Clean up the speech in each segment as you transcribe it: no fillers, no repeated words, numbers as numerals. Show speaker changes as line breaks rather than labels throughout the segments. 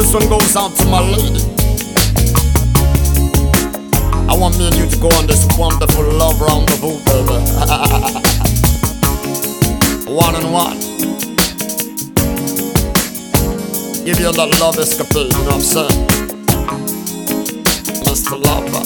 this one goes out to my lady. I want me and you to go on this wonderful love rendezvous, baby. One on one. Give you that love escapade, you know what I'm saying? Mr. Lover.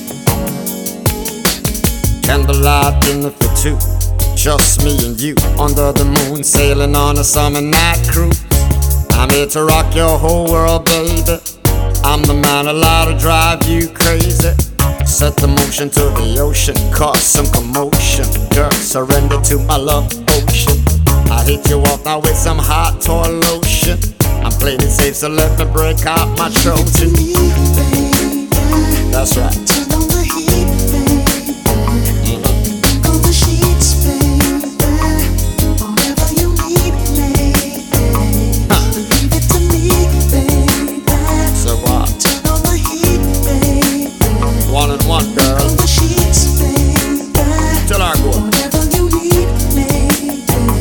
Candlelight dinner for two, just me and you under the moon, sailing on a summer night cruise. I'm here to rock your whole world, baby. I'm the man allowed to drive you crazy. Set the motion to the ocean, cause some commotion. Girl, surrender to my love ocean. I hit you off now with some hot toy lotion. I'm playing it safe, so let me break out my Trojan. That's right.
Turn on the heat, baby. Wrinkle the sheets, baby. Whatever you need, baby. Leave it to me, baby.
So what?
Turn on the heat, baby.
One on one, girl.
Wrinkle the sheets, baby.
Till I go.
Whatever you need, baby.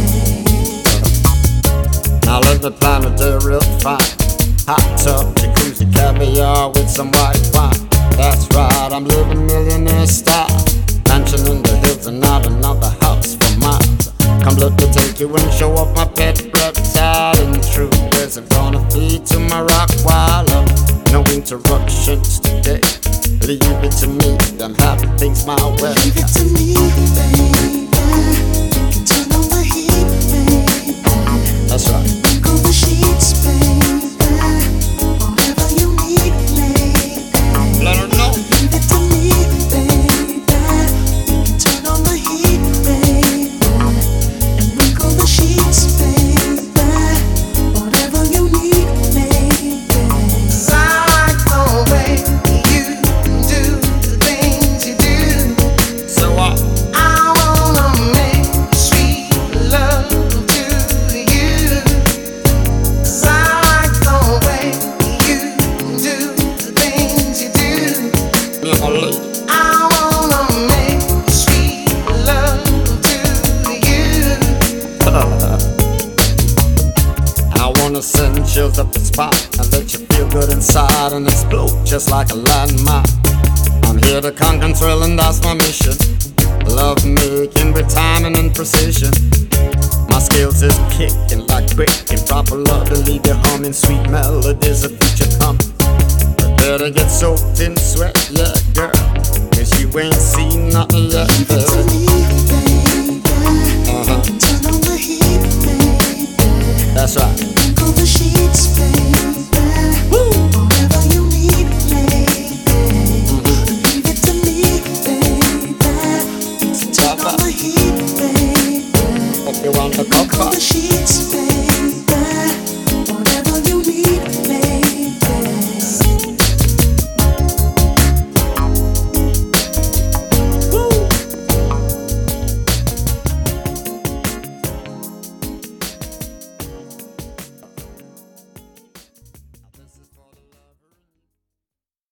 Now let me plan a day real fine. Hot tub, jacuzzi, caviar with some white wine. That's right, I'm living millionaire style. Mansion in the hills and not another house for miles. Come let me take you and show off my pet reptile. And true, isn't gonna feed to my rock while up. No interruptions today. Leave it to me, I'm having things my way.
Leave it to me, baby. Turn on the heat, baby.
That's right.
Wrinkle the sheets, baby. Whatever you need, baby.
Let her know.
Leave it to me, baby. Turn on the heat, baby. And wrinkle the sheets, baby. Whatever you need, baby.
'Cause I like the way you do the things you do.
So what?
I wanna make sweet love to you. 'Cause I like the way you do the things you do.
Me and my lady.
I wanna make sweet love to you.
I wanna send chills up the spine and let you feel good inside and explode just like a landmine. I'm here to conquer and thrill, and that's my mission. Love making with timing and precision. My skills is kicking like quick and proper love to leave you humming sweet melodies of future coming. Prepare to get soaked in sweat, yeah, girl, 'cause you ain't seen nothing yet,
Leave it to
baby.
me, baby.
Uh-huh.
Turn on the heat, baby.
That's right.